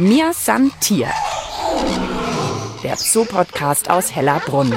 Mir san Tier, der Zoo-Podcast aus Hellerbrunn.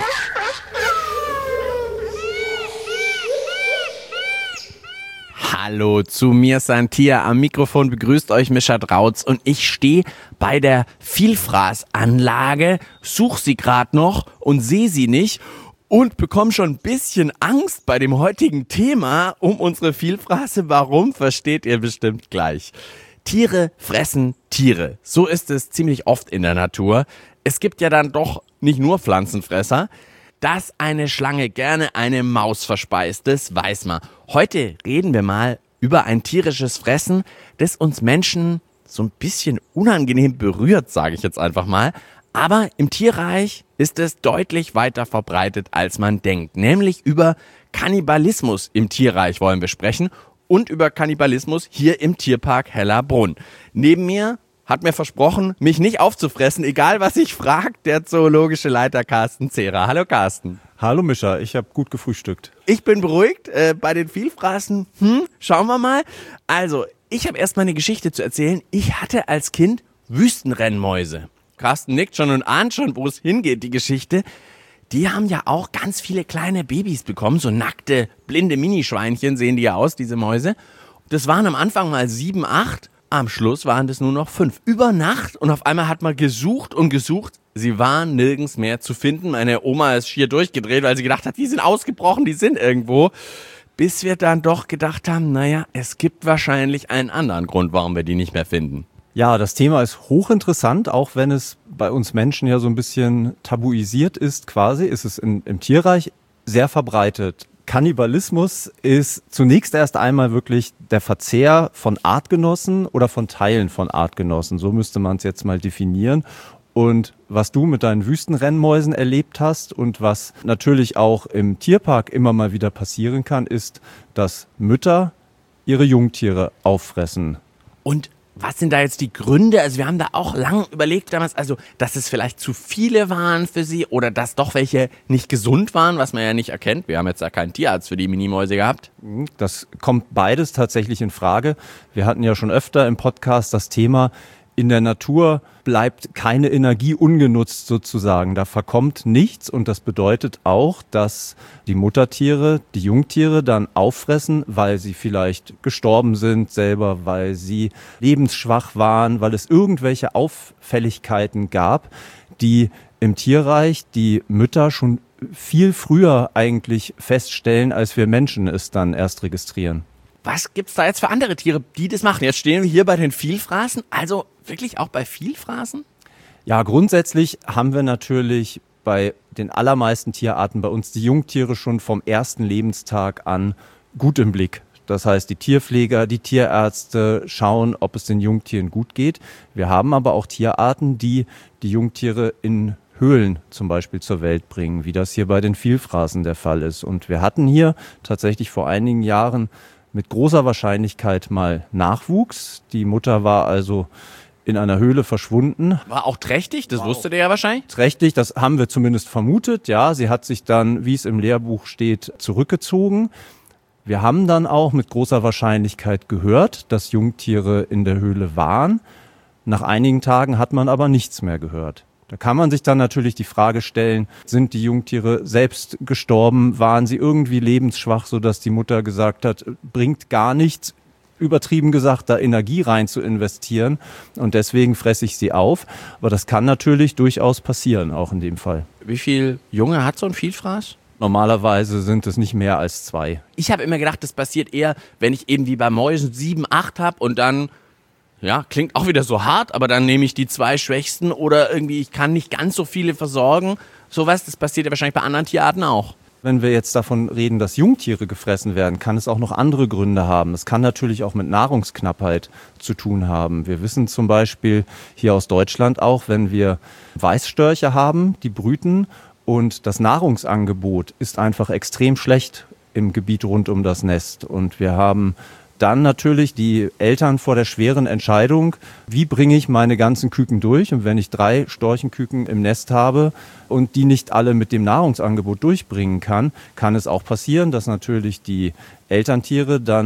Hallo zu Mir san Tier. Am Mikrofon begrüßt euch Mischa Drautz und ich stehe bei der Vielfraßanlage, suche sie gerade noch und sehe sie nicht und bekomme schon ein bisschen Angst bei dem heutigen Thema um unsere Vielfraße. Warum, versteht ihr bestimmt gleich. Tiere fressen Tiere. So ist es ziemlich oft in der Natur. Es gibt ja dann doch nicht nur Pflanzenfresser. Dass eine Schlange gerne eine Maus verspeist, das weiß man. Heute reden wir mal über ein tierisches Fressen, das uns Menschen so ein bisschen unangenehm berührt, sage ich jetzt einfach mal. Aber im Tierreich ist es deutlich weiter verbreitet, als man denkt. Nämlich über Kannibalismus im Tierreich wollen wir sprechen und über Kannibalismus hier im Tierpark Hellerbrunn. Neben mir hat mir versprochen, mich nicht aufzufressen, egal was ich frage, der zoologische Leiter Carsten Zehrer. Hallo Carsten. Hallo Mischa, ich habe gut gefrühstückt. Ich bin beruhigt, bei den Vielfraßen, schauen wir mal. Also, ich habe erst mal eine Geschichte zu erzählen. Ich hatte als Kind Wüstenrennmäuse. Carsten nickt schon und ahnt schon, wo es hingeht, die Geschichte. Die haben ja auch ganz viele kleine Babys bekommen, so nackte, blinde Minischweinchen sehen die ja aus, diese Mäuse. Das waren am Anfang mal 7, 8. Am Schluss waren das nur noch 5. Über Nacht und auf einmal hat man gesucht und gesucht. Sie waren nirgends mehr zu finden. Meine Oma ist schier durchgedreht, weil sie gedacht hat, die sind ausgebrochen, die sind irgendwo. Bis wir dann doch gedacht haben, naja, es gibt wahrscheinlich einen anderen Grund, warum wir die nicht mehr finden. Ja, das Thema ist hochinteressant, auch wenn es bei uns Menschen ja so ein bisschen tabuisiert ist quasi, ist es im Tierreich sehr verbreitet. Kannibalismus ist zunächst erst einmal wirklich der Verzehr von Artgenossen oder von Teilen von Artgenossen. So müsste man es jetzt mal definieren. Und was du mit deinen Wüstenrennmäusen erlebt hast und was natürlich auch im Tierpark immer mal wieder passieren kann, ist, dass Mütter ihre Jungtiere auffressen. Und was sind da jetzt die Gründe? Also wir haben da auch lang überlegt damals, also dass es vielleicht zu viele waren für sie oder dass doch welche nicht gesund waren, was man ja nicht erkennt. Wir haben jetzt ja keinen Tierarzt für die Minimäuse gehabt. Das kommt beides tatsächlich in Frage. Wir hatten ja schon öfter im Podcast das Thema, in der Natur bleibt keine Energie ungenutzt sozusagen. Da verkommt nichts und das bedeutet auch, dass die Muttertiere die Jungtiere dann auffressen, weil sie vielleicht gestorben sind selber, weil sie lebensschwach waren, weil es irgendwelche Auffälligkeiten gab, die im Tierreich die Mütter schon viel früher eigentlich feststellen, als wir Menschen es dann erst registrieren. Was gibt's da jetzt für andere Tiere, die das machen? Jetzt stehen wir hier bei den Vielfraßen, also wirklich auch bei Vielfraßen? Ja, grundsätzlich haben wir natürlich bei den allermeisten Tierarten bei uns die Jungtiere schon vom ersten Lebenstag an gut im Blick. Das heißt, die Tierpfleger, die Tierärzte schauen, ob es den Jungtieren gut geht. Wir haben aber auch Tierarten, die die Jungtiere in Höhlen zum Beispiel zur Welt bringen, wie das hier bei den Vielfraßen der Fall ist. Und wir hatten hier tatsächlich vor einigen Jahren mit großer Wahrscheinlichkeit mal Nachwuchs. Die Mutter war also in einer Höhle verschwunden. War auch trächtig, das wusstet ihr ja wahrscheinlich. Trächtig, das haben wir zumindest vermutet. Ja, sie hat sich dann, wie es im Lehrbuch steht, zurückgezogen. Wir haben dann auch mit großer Wahrscheinlichkeit gehört, dass Jungtiere in der Höhle waren. Nach einigen Tagen hat man aber nichts mehr gehört. Da kann man sich dann natürlich die Frage stellen, sind die Jungtiere selbst gestorben? Waren sie irgendwie lebensschwach, sodass die Mutter gesagt hat, bringt gar nichts, übertrieben gesagt, da Energie rein zu investieren und deswegen fresse ich sie auf. Aber das kann natürlich durchaus passieren, auch in dem Fall. Wie viel Junge hat so ein Vielfraß? Normalerweise sind es nicht mehr als 2. Ich habe immer gedacht, das passiert eher, wenn ich eben wie bei Mäusen 7, 8 habe und dann, ja, klingt auch wieder so hart, aber dann nehme ich die 2 Schwächsten oder irgendwie, ich kann nicht ganz so viele versorgen. Sowas, das passiert ja wahrscheinlich bei anderen Tierarten auch. Wenn wir jetzt davon reden, dass Jungtiere gefressen werden, kann es auch noch andere Gründe haben. Es kann natürlich auch mit Nahrungsknappheit zu tun haben. Wir wissen zum Beispiel hier aus Deutschland auch, wenn wir Weißstörche haben, die brüten und das Nahrungsangebot ist einfach extrem schlecht im Gebiet rund um das Nest. Und wir haben dann natürlich die Eltern vor der schweren Entscheidung, wie bringe ich meine ganzen Küken durch? Und wenn ich 3 Storchenküken im Nest habe und die nicht alle mit dem Nahrungsangebot durchbringen kann, kann es auch passieren, dass natürlich die Elterntiere dann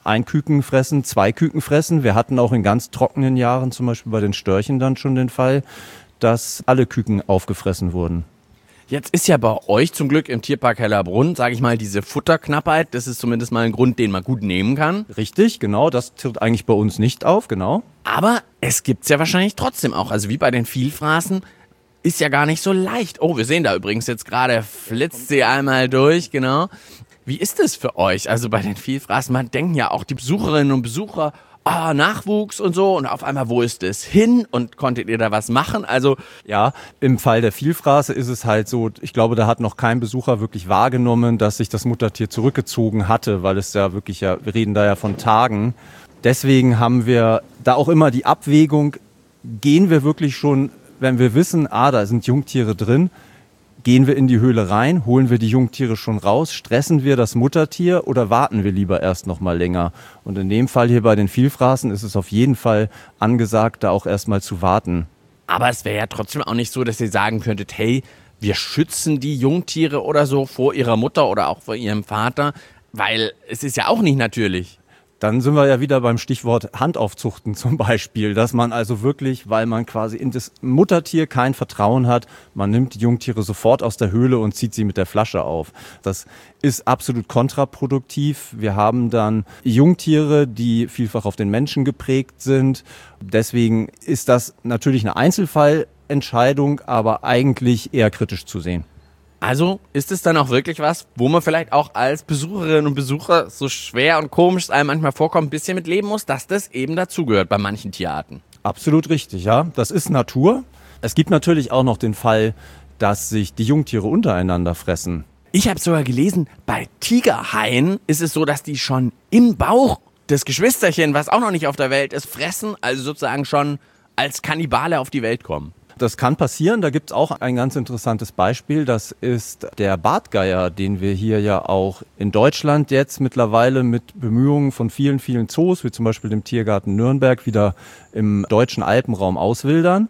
ein Küken fressen, 2 Küken fressen. Wir hatten auch in ganz trockenen Jahren, zum Beispiel bei den Störchen dann schon den Fall, dass alle Küken aufgefressen wurden. Jetzt ist ja bei euch zum Glück im Tierpark Hellerbrunn, sage ich mal, diese Futterknappheit, das ist zumindest mal ein Grund, den man gut nehmen kann. Richtig, genau, das tritt eigentlich bei uns nicht auf, genau. Aber es gibt's ja wahrscheinlich trotzdem auch. Also wie bei den Vielfraßen ist ja gar nicht so leicht. Oh, wir sehen da übrigens jetzt gerade, flitzt sie einmal durch, genau. Wie ist es für euch? Also bei den Vielfraßen, man denken ja auch die Besucherinnen und Besucher, Nachwuchs und so und auf einmal, wo ist es hin und konntet ihr da was machen? Also ja, im Fall der Vielfraße ist es halt so, ich glaube, da hat noch kein Besucher wirklich wahrgenommen, dass sich das Muttertier zurückgezogen hatte, weil es ja wirklich wir reden da ja von Tagen. Deswegen haben wir da auch immer die Abwägung, gehen wir wirklich schon, wenn wir wissen, da sind Jungtiere drin, gehen wir in die Höhle rein, holen wir die Jungtiere schon raus, stressen wir das Muttertier oder warten wir lieber erst noch mal länger? Und in dem Fall hier bei den Vielfraßen ist es auf jeden Fall angesagt, da auch erst mal zu warten. Aber es wäre ja trotzdem auch nicht so, dass ihr sagen könntet, hey, wir schützen die Jungtiere oder so vor ihrer Mutter oder auch vor ihrem Vater, weil es ist ja auch nicht natürlich. Dann sind wir ja wieder beim Stichwort Handaufzuchten zum Beispiel, dass man also wirklich, weil man quasi in das Muttertier kein Vertrauen hat, man nimmt die Jungtiere sofort aus der Höhle und zieht sie mit der Flasche auf. Das ist absolut kontraproduktiv. Wir haben dann Jungtiere, die vielfach auf den Menschen geprägt sind. Deswegen ist das natürlich eine Einzelfallentscheidung, aber eigentlich eher kritisch zu sehen. Also ist es dann auch wirklich was, wo man vielleicht auch als Besucherinnen und Besucher, so schwer und komisch es einem manchmal vorkommt, ein bisschen mit leben muss, dass das eben dazugehört bei manchen Tierarten? Absolut richtig, ja. Das ist Natur. Es gibt natürlich auch noch den Fall, dass sich die Jungtiere untereinander fressen. Ich habe sogar gelesen, bei Tigerhaien ist es so, dass die schon im Bauch das Geschwisterchen, was auch noch nicht auf der Welt ist, fressen, also sozusagen schon als Kannibale auf die Welt kommen. Das kann passieren. Da gibt es auch ein ganz interessantes Beispiel. Das ist der Bartgeier, den wir hier ja auch in Deutschland jetzt mittlerweile mit Bemühungen von vielen, vielen Zoos, wie zum Beispiel dem Tiergarten Nürnberg, wieder im deutschen Alpenraum auswildern.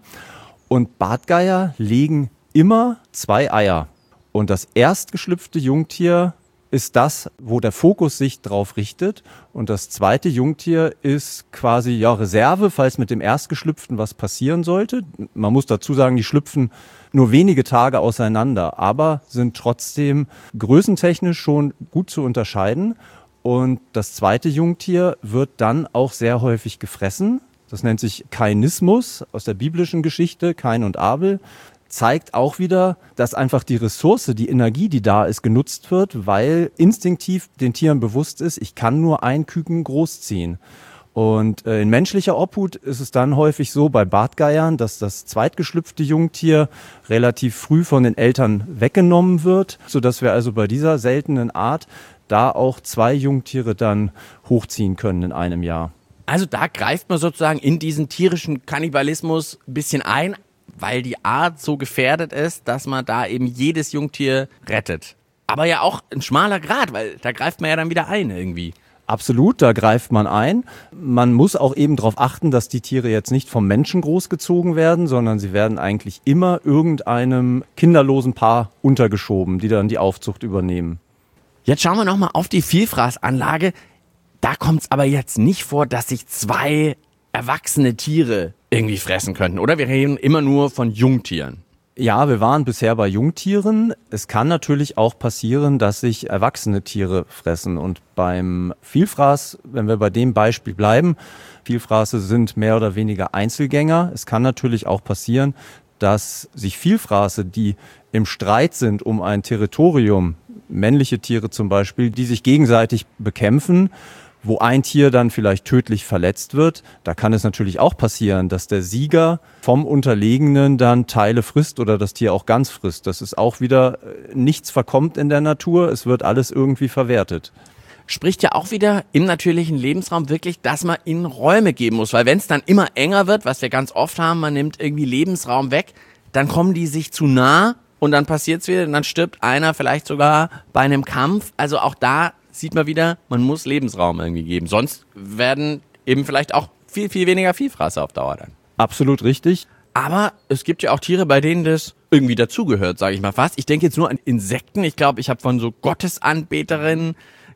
Und Bartgeier legen immer 2 Eier. Und das erstgeschlüpfte Jungtier ist das, wo der Fokus sich drauf richtet. Und das zweite Jungtier ist quasi Reserve, falls mit dem Erstgeschlüpften was passieren sollte. Man muss dazu sagen, die schlüpfen nur wenige Tage auseinander, aber sind trotzdem größentechnisch schon gut zu unterscheiden. Und das zweite Jungtier wird dann auch sehr häufig gefressen. Das nennt sich Kainismus aus der biblischen Geschichte, Kain und Abel. Zeigt auch wieder, dass einfach die Ressource, die Energie, die da ist, genutzt wird, weil instinktiv den Tieren bewusst ist, ich kann nur ein Küken großziehen. Und in menschlicher Obhut ist es dann häufig so bei Bartgeiern, dass das zweitgeschlüpfte Jungtier relativ früh von den Eltern weggenommen wird, sodass wir also bei dieser seltenen Art da auch 2 Jungtiere dann hochziehen können in einem Jahr. Also da greift man sozusagen in diesen tierischen Kannibalismus ein bisschen ein, weil die Art so gefährdet ist, dass man da eben jedes Jungtier rettet. Aber ja auch ein schmaler Grat, weil da greift man ja dann wieder ein irgendwie. Absolut, da greift man ein. Man muss auch eben darauf achten, dass die Tiere jetzt nicht vom Menschen großgezogen werden, sondern sie werden eigentlich immer irgendeinem kinderlosen Paar untergeschoben, die dann die Aufzucht übernehmen. Jetzt schauen wir nochmal auf die Vielfraßanlage. Da kommt es aber jetzt nicht vor, dass sich 2 erwachsene Tiere irgendwie fressen könnten, oder? Wir reden immer nur von Jungtieren. Ja, wir waren bisher bei Jungtieren. Es kann natürlich auch passieren, dass sich erwachsene Tiere fressen. Und beim Vielfraß, wenn wir bei dem Beispiel bleiben, Vielfraße sind mehr oder weniger Einzelgänger. Es kann natürlich auch passieren, dass sich Vielfraße, die im Streit sind um ein Territorium, männliche Tiere zum Beispiel, die sich gegenseitig bekämpfen, wo ein Tier dann vielleicht tödlich verletzt wird, da kann es natürlich auch passieren, dass der Sieger vom Unterlegenen dann Teile frisst oder das Tier auch ganz frisst. Das ist auch wieder, nichts verkommt in der Natur, es wird alles irgendwie verwertet. Spricht ja auch wieder im natürlichen Lebensraum wirklich, dass man ihnen Räume geben muss, weil wenn es dann immer enger wird, was wir ganz oft haben, man nimmt irgendwie Lebensraum weg, dann kommen die sich zu nah und dann passiert's wieder und dann stirbt einer vielleicht sogar bei einem Kampf. Also auch da sieht man wieder, man muss Lebensraum irgendwie geben. Sonst werden eben vielleicht auch viel, viel weniger Vielfraße auf Dauer dann. Absolut richtig. Aber es gibt ja auch Tiere, bei denen das irgendwie dazugehört, sage ich mal fast. Ich denke jetzt nur an Insekten. Ich glaube, ich habe von so Gottesanbeterinnen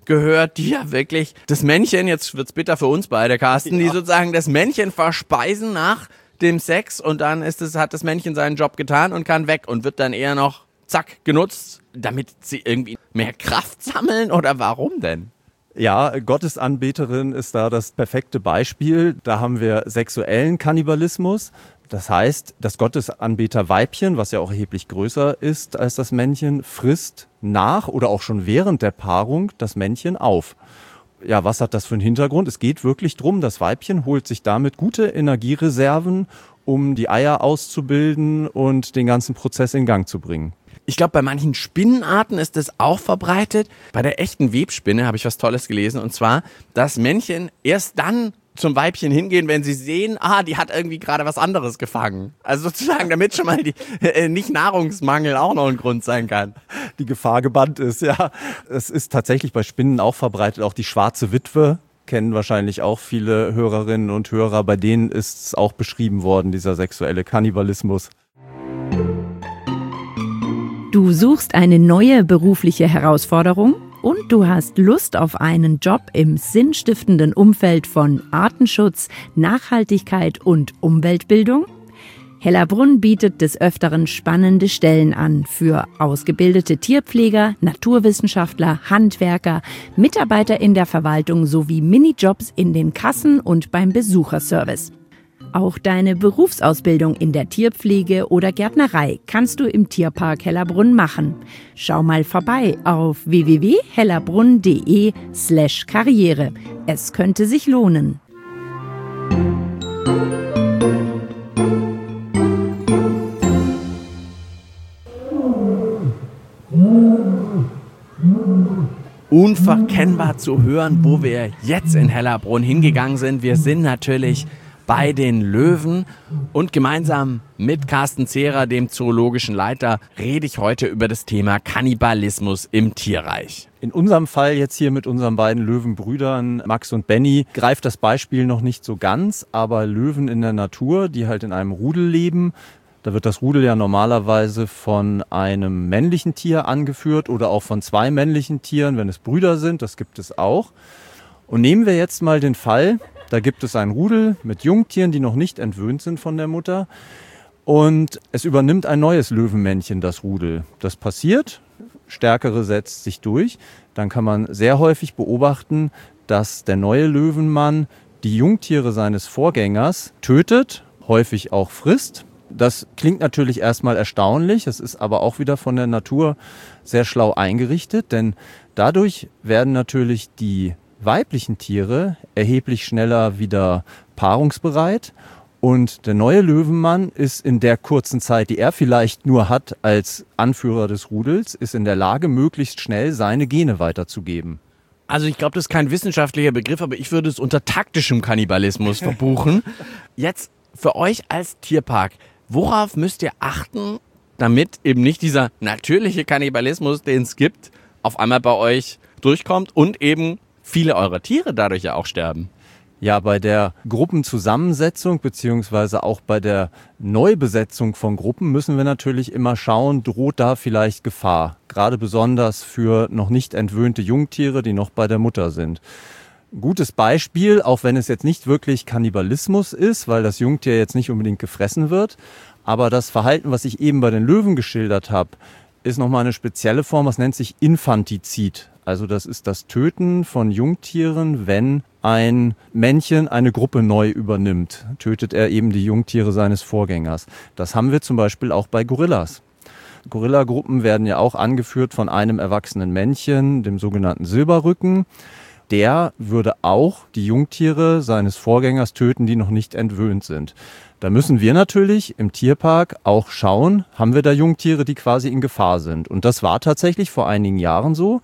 gehört, die ja wirklich das Männchen, jetzt wird's bitter für uns beide, Carsten, die sozusagen das Männchen verspeisen nach dem Sex und dann hat das Männchen seinen Job getan und kann weg und wird dann eher noch, zack, genutzt, damit sie irgendwie mehr Kraft sammeln oder warum denn? Ja, Gottesanbeterin ist da das perfekte Beispiel. Da haben wir sexuellen Kannibalismus. Das heißt, das Gottesanbeterweibchen, was ja auch erheblich größer ist als das Männchen, frisst nach oder auch schon während der Paarung das Männchen auf. Ja, was hat das für einen Hintergrund? Es geht wirklich drum, das Weibchen holt sich damit gute Energiereserven, um die Eier auszubilden und den ganzen Prozess in Gang zu bringen. Ich glaube, bei manchen Spinnenarten ist das auch verbreitet. Bei der echten Webspinne habe ich was Tolles gelesen. Und zwar, dass Männchen erst dann zum Weibchen hingehen, wenn sie sehen, die hat irgendwie gerade was anderes gefangen. Also sozusagen, damit schon mal nicht Nahrungsmangel auch noch ein Grund sein kann. Die Gefahr gebannt ist, ja. Es ist tatsächlich bei Spinnen auch verbreitet. Auch die schwarze Witwe kennen wahrscheinlich auch viele Hörerinnen und Hörer. Bei denen ist es auch beschrieben worden, dieser sexuelle Kannibalismus. Du suchst eine neue berufliche Herausforderung und du hast Lust auf einen Job im sinnstiftenden Umfeld von Artenschutz, Nachhaltigkeit und Umweltbildung? Hellerbrunn bietet des Öfteren spannende Stellen an für ausgebildete Tierpfleger, Naturwissenschaftler, Handwerker, Mitarbeiter in der Verwaltung sowie Minijobs in den Kassen und beim Besucherservice. Auch deine Berufsausbildung in der Tierpflege oder Gärtnerei kannst du im Tierpark Hellerbrunn machen. Schau mal vorbei auf www.hellerbrunn.de/Karriere. Es könnte sich lohnen. Unverkennbar zu hören, wo wir jetzt in Hellerbrunn hingegangen sind. Wir sind natürlich bei den Löwen und gemeinsam mit Carsten Zehrer, dem zoologischen Leiter, rede ich heute über das Thema Kannibalismus im Tierreich. In unserem Fall jetzt hier mit unseren beiden Löwenbrüdern Max und Benny greift das Beispiel noch nicht so ganz, aber Löwen in der Natur, die halt in einem Rudel leben, da wird das Rudel ja normalerweise von einem männlichen Tier angeführt oder auch von zwei männlichen Tieren, wenn es Brüder sind, das gibt es auch. Und nehmen wir jetzt mal den Fall, da gibt es ein Rudel mit Jungtieren, die noch nicht entwöhnt sind von der Mutter. Und es übernimmt ein neues Löwenmännchen das Rudel. Das passiert, Stärkere setzt sich durch. Dann kann man sehr häufig beobachten, dass der neue Löwenmann die Jungtiere seines Vorgängers tötet, häufig auch frisst. Das klingt natürlich erstmal erstaunlich, es ist aber auch wieder von der Natur sehr schlau eingerichtet, denn dadurch werden natürlich die weiblichen Tiere erheblich schneller wieder paarungsbereit und der neue Löwenmann ist in der kurzen Zeit, die er vielleicht nur hat als Anführer des Rudels, ist in der Lage, möglichst schnell seine Gene weiterzugeben. Also ich glaube, das ist kein wissenschaftlicher Begriff, aber ich würde es unter taktischem Kannibalismus verbuchen. Jetzt für euch als Tierpark, worauf müsst ihr achten, damit eben nicht dieser natürliche Kannibalismus, den es gibt, auf einmal bei euch durchkommt und eben viele eurer Tiere dadurch ja auch sterben? Ja, bei der Gruppenzusammensetzung beziehungsweise auch bei der Neubesetzung von Gruppen müssen wir natürlich immer schauen, droht da vielleicht Gefahr. Gerade besonders für noch nicht entwöhnte Jungtiere, die noch bei der Mutter sind. Ein gutes Beispiel, auch wenn es jetzt nicht wirklich Kannibalismus ist, weil das Jungtier jetzt nicht unbedingt gefressen wird, aber das Verhalten, was ich eben bei den Löwen geschildert habe, ist nochmal eine spezielle Form, das nennt sich Infantizid. Also das ist das Töten von Jungtieren, wenn ein Männchen eine Gruppe neu übernimmt. Tötet er eben die Jungtiere seines Vorgängers. Das haben wir zum Beispiel auch bei Gorillas. Gorillagruppen werden ja auch angeführt von einem erwachsenen Männchen, dem sogenannten Silberrücken. Der würde auch die Jungtiere seines Vorgängers töten, die noch nicht entwöhnt sind. Da müssen wir natürlich im Tierpark auch schauen, haben wir da Jungtiere, die quasi in Gefahr sind. Und das war tatsächlich vor einigen Jahren so,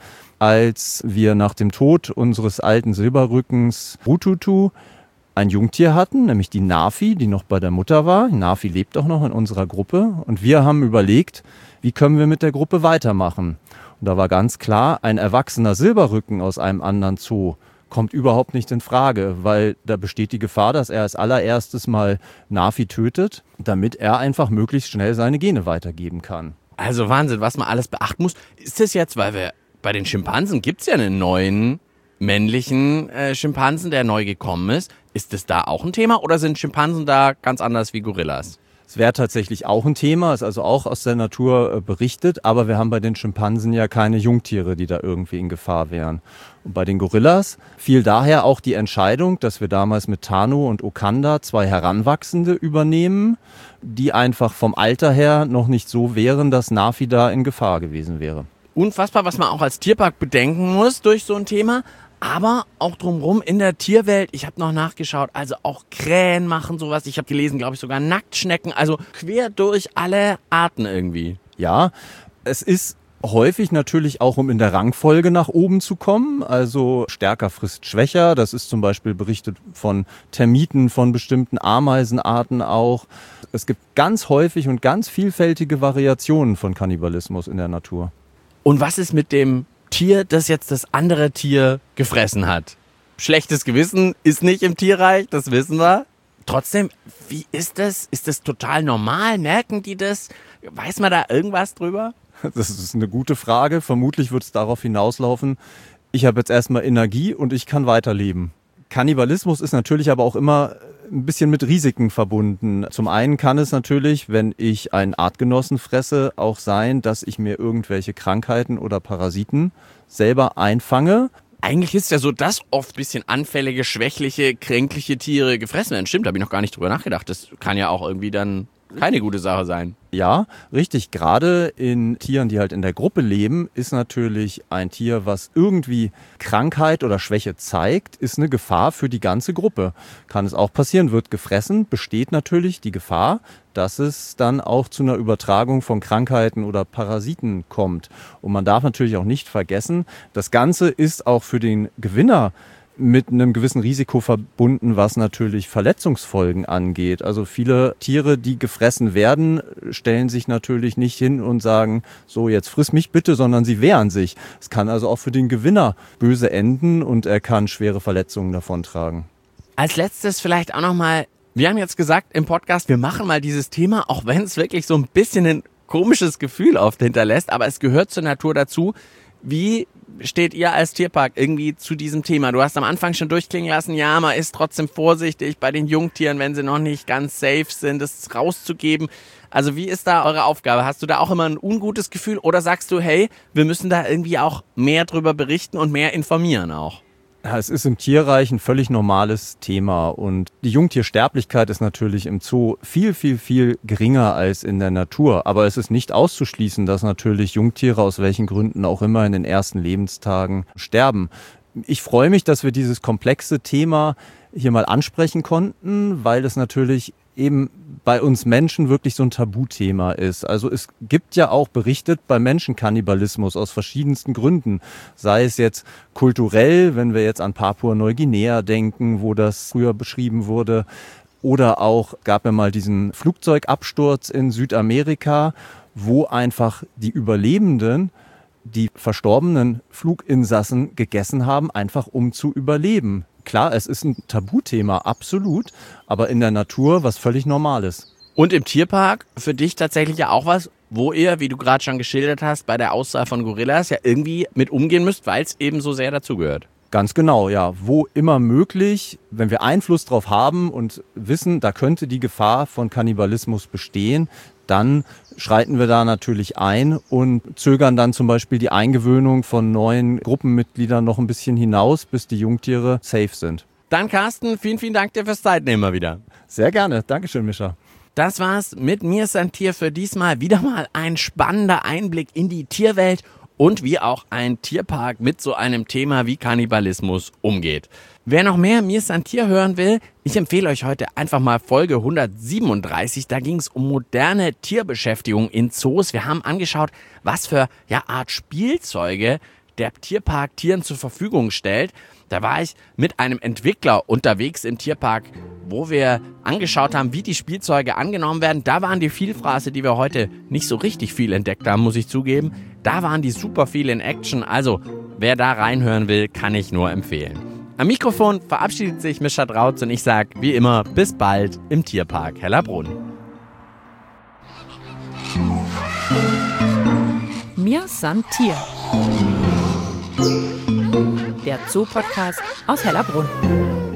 als wir nach dem Tod unseres alten Silberrückens Rututu ein Jungtier hatten, nämlich die Nafi, die noch bei der Mutter war. Nafi lebt auch noch in unserer Gruppe. Und wir haben überlegt, wie können wir mit der Gruppe weitermachen. Und da war ganz klar, ein erwachsener Silberrücken aus einem anderen Zoo kommt überhaupt nicht in Frage, weil da besteht die Gefahr, dass er als allererstes mal Nafi tötet, damit er einfach möglichst schnell seine Gene weitergeben kann. Also Wahnsinn, was man alles beachten muss. Ist das jetzt, weil wir bei den Schimpansen gibt es ja einen neuen männlichen Schimpansen, der neu gekommen ist. Ist das da auch ein Thema oder sind Schimpansen da ganz anders wie Gorillas? Es wäre tatsächlich auch ein Thema, ist also auch aus der Natur berichtet, aber wir haben bei den Schimpansen ja keine Jungtiere, die da irgendwie in Gefahr wären. Und bei den Gorillas fiel daher auch die Entscheidung, dass wir damals mit Tano und Okanda 2 Heranwachsende übernehmen, die einfach vom Alter her noch nicht so wären, dass Nafi da in Gefahr gewesen wäre. Unfassbar, was man auch als Tierpark bedenken muss durch so ein Thema. Aber auch drumherum in der Tierwelt, ich habe noch nachgeschaut, also auch Krähen machen sowas. Ich habe gelesen, glaube ich, sogar Nacktschnecken, also quer durch alle Arten irgendwie. Ja, es ist häufig natürlich auch, um in der Rangfolge nach oben zu kommen. Also stärker frisst schwächer. Das ist zum Beispiel berichtet von Termiten, von bestimmten Ameisenarten auch. Es gibt ganz häufig und ganz vielfältige Variationen von Kannibalismus in der Natur. Und was ist mit dem Tier, das jetzt das andere Tier gefressen hat? Schlechtes Gewissen ist nicht im Tierreich, das wissen wir. Trotzdem, wie ist das? Ist das total normal? Merken die das? Weiß man da irgendwas drüber? Das ist eine gute Frage. Vermutlich wird es darauf hinauslaufen, ich habe jetzt erstmal Energie und ich kann weiterleben. Kannibalismus ist natürlich aber auch immer ein bisschen mit Risiken verbunden. Zum einen kann es natürlich, wenn ich einen Artgenossen fresse, auch sein, dass ich mir irgendwelche Krankheiten oder Parasiten selber einfange. Eigentlich ist ja so, dass oft ein bisschen anfällige, schwächliche, kränkliche Tiere gefressen werden. Stimmt, da habe ich noch gar nicht drüber nachgedacht. Das kann ja auch irgendwie dann keine gute Sache sein. Ja, richtig. Gerade in Tieren, die halt in der Gruppe leben, ist natürlich ein Tier, was irgendwie Krankheit oder Schwäche zeigt, ist eine Gefahr für die ganze Gruppe. Kann es auch passieren, wird gefressen, besteht natürlich die Gefahr, dass es dann auch zu einer Übertragung von Krankheiten oder Parasiten kommt. Und man darf natürlich auch nicht vergessen, das Ganze ist auch für den Gewinner mit einem gewissen Risiko verbunden, was natürlich Verletzungsfolgen angeht. Also viele Tiere, die gefressen werden, stellen sich natürlich nicht hin und sagen, so jetzt friss mich bitte, sondern sie wehren sich. Es kann also auch für den Gewinner böse enden und er kann schwere Verletzungen davontragen. Als letztes vielleicht auch nochmal, wir haben jetzt gesagt im Podcast, wir machen mal dieses Thema, auch wenn es wirklich so ein bisschen ein komisches Gefühl oft hinterlässt, aber es gehört zur Natur dazu. Wie steht ihr als Tierpark irgendwie zu diesem Thema? Du hast am Anfang schon durchklingen lassen, ja, man ist trotzdem vorsichtig bei den Jungtieren, wenn sie noch nicht ganz safe sind, das rauszugeben. Also wie ist da eure Aufgabe? Hast du da auch immer ein ungutes Gefühl oder sagst du, hey, wir müssen da irgendwie auch mehr drüber berichten und mehr informieren auch? Ja, es ist im Tierreich ein völlig normales Thema und die Jungtiersterblichkeit ist natürlich im Zoo viel, viel, viel geringer als in der Natur. Aber es ist nicht auszuschließen, dass natürlich Jungtiere aus welchen Gründen auch immer in den ersten Lebenstagen sterben. Ich freue mich, dass wir dieses komplexe Thema hier mal ansprechen konnten, weil es natürlich eben bei uns Menschen wirklich so ein Tabuthema ist. Also es gibt ja auch berichtet bei Menschenkannibalismus aus verschiedensten Gründen. Sei es jetzt kulturell, wenn wir jetzt an Papua-Neuguinea denken, wo das früher beschrieben wurde. Oder auch gab es mal diesen Flugzeugabsturz in Südamerika, wo einfach die Überlebenden die verstorbenen Fluginsassen gegessen haben, einfach um zu überleben. Klar, es ist ein Tabuthema, absolut, aber in der Natur was völlig Normales. Und im Tierpark für dich tatsächlich ja auch was, wo ihr, wie du gerade schon geschildert hast, bei der Auswahl von Gorillas ja irgendwie mit umgehen müsst, weil es eben so sehr dazugehört. Ganz genau, ja. Wo immer möglich, wenn wir Einfluss drauf haben und wissen, da könnte die Gefahr von Kannibalismus bestehen, dann schreiten wir da natürlich ein und zögern dann zum Beispiel die Eingewöhnung von neuen Gruppenmitgliedern noch ein bisschen hinaus, bis die Jungtiere safe sind. Dann Carsten, vielen, vielen Dank dir fürs Zeitnehmen mal wieder. Sehr gerne. Dankeschön, Mischa. Das war's mit Mir ist ein Tier für diesmal. Wieder mal ein spannender Einblick in die Tierwelt und wie auch ein Tierpark mit so einem Thema wie Kannibalismus umgeht. Wer noch mehr Mir ist ein Tier hören will, ich empfehle euch heute einfach mal Folge 137. Da ging es um moderne Tierbeschäftigung in Zoos. Wir haben angeschaut, was für Art Spielzeuge der Tierpark Tieren zur Verfügung stellt. Da war ich mit einem Entwickler unterwegs im Tierpark, wo wir angeschaut haben, wie die Spielzeuge angenommen werden. Da waren die Vielfraße, die wir heute nicht so richtig viel entdeckt haben, muss ich zugeben. Da waren die super viel in Action. Also, wer da reinhören will, kann ich nur empfehlen. Am Mikrofon verabschiedet sich Mischa Drautz und ich sage, wie immer, bis bald im Tierpark Hellerbrunn. Mir ist ein Tier. Der Zoo-Podcast aus Hellerbrunn.